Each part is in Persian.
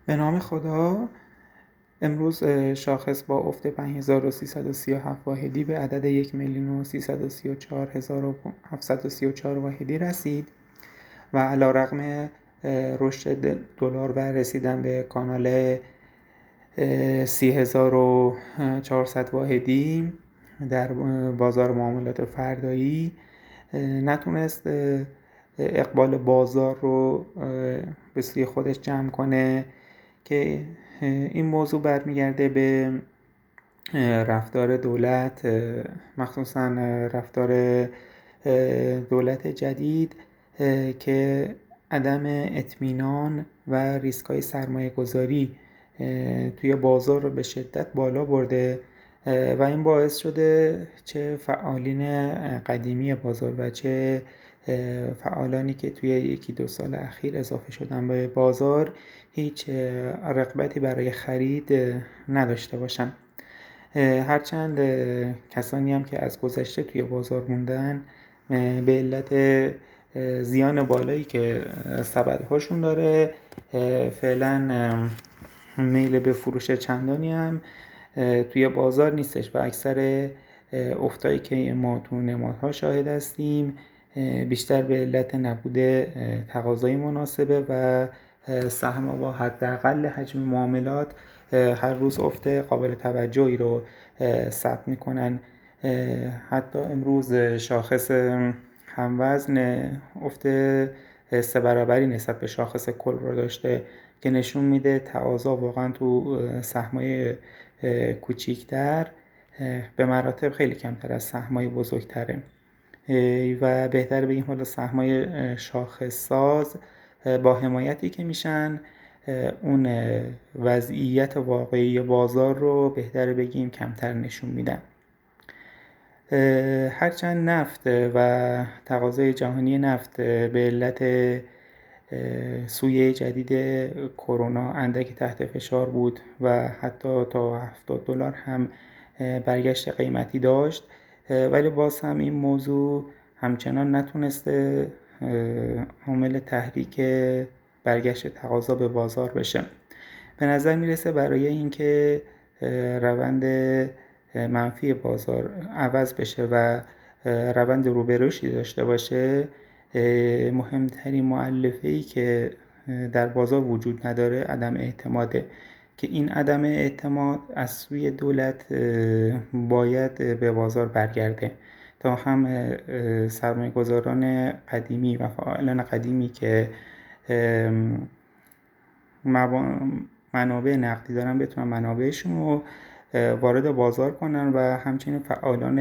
به نام خدا. امروز شاخص با افت 5337 واحدی به عدد 1,334,734 واحدی رسید و علیرغم رشد دلار و رسیدن به کانال 30,400 واحدی در بازار معاملات فردایی نتونست اقبال بازار رو به سوی خودش جمع کنه که این موضوع برمیگرده به رفتار دولت، مخصوصا رفتار دولت جدید که عدم اطمینان و ریسک‌های سرمایه گذاری توی بازار رو به شدت بالا برده و این باعث شده چه فعالین قدیمی بازار و چه فعالانی که توی 1-2 سال اخیر اضافه شدن به بازار هیچ رغبتی برای خرید نداشته باشن. هرچند کسانی هم که از گذشته توی بازار موندن به علت زیان بالایی که سبدهاشون داره فعلا میل به فروش چندانی هم توی بازار نیستش و اکثر افتایی که ما تو نمادها شاهد هستیم بیشتر به علت نبود تقاضای مناسبه و سهم با حداقل حجم معاملات هر روز افت قابل توجهی رو ثبت میکنن. حتی امروز شاخص هموزن افت 3 برابری نسبت به شاخص کل رو داشته که نشون میده تقاضا واقعا تو سهمای کوچیکتر به مراتب خیلی کمتر از سهمای بزرگتره و بهتر بگیم حالا سهمای شاخص ساز با حمایتی که میشن اون وضعیت واقعی بازار رو بهتر بگیم کمتر نشون میدن. هرچند نفت و تقاضای جهانی نفت به علت سویه جدید کرونا اندکی تحت فشار بود و حتی تا $70 هم برگشت قیمتی داشت، ولی باز هم این موضوع همچنان نتونسته عامل تحریک برگشت تقاضا به بازار بشه. به نظر میرسه برای اینکه روند منفی بازار عوض بشه و روند رو به رشدی داشته باشه، مهمترین مؤلفه‌ای که در بازار وجود نداره عدم اعتماده که این عدم اعتماد از سوی دولت باید به بازار برگرده تا هم سرمایه‌گذاران قدیمی و فعالان قدیمی که منابع نقدی دارن بتونن منابعشون رو وارد بازار کنن و همچنین فعالان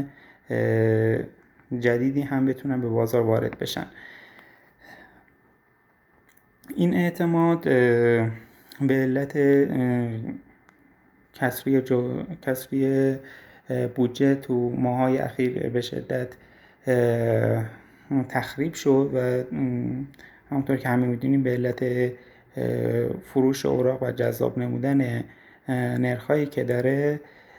جدیدی هم بتونن به بازار وارد بشن. این اعتماد به علت کسری بودجه تو ماهای اخیر به شدت تخریب شد و همونطور که همه میدونیم به علت فروش اوراق و جذاب نمودن نرخ‌هایی که داره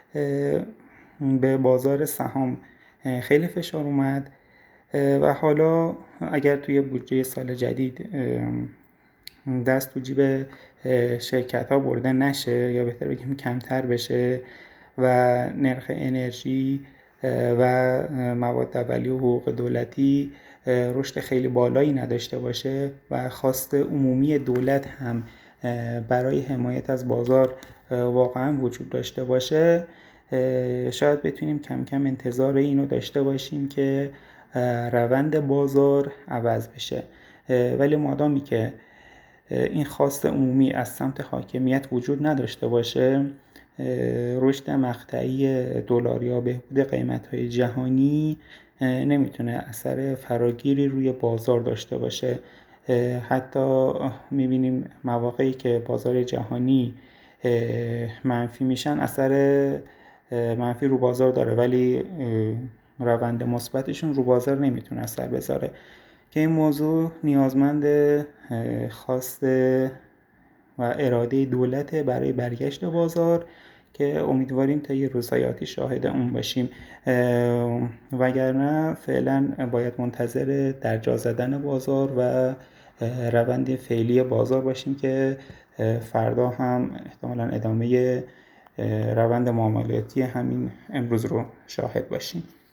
به بازار سهام خیلی فشار اومد و حالا اگر توی بودجه سال جدید دست تو جیب شرکت ها برده نشه یا بهتر بگیم کمتر بشه و نرخ انرژی و مواد اولیه و حقوق دولتی رشد خیلی بالایی نداشته باشه و خواست عمومی دولت هم برای حمایت از بازار واقعا وجود داشته باشه، شاید بتونیم کم کم انتظار اینو داشته باشیم که روند بازار عوض بشه. ولی مادامی که این خواست عمومی از سمت حاکمیت وجود نداشته باشه، رشد مقطعی دلار یا بهبود قیمت‌های جهانی نمیتونه اثر فراگیری روی بازار داشته باشه. حتی میبینیم مواقعی که بازار جهانی منفی میشن اثر منفی رو بازار داره ولی روند مثبتشون رو بازار نمیتونه اثر بذاره که این موضوع نیازمند خواست و اراده دولت برای برگشت بازار که امیدواریم تا یه روزهای آتی شاهد اون باشیم، وگرنه فعلا باید منتظر درجا زدن بازار و روند فعلی بازار باشیم که فردا هم احتمالاً ادامه روند معاملاتی همین امروز رو شاهد باشیم.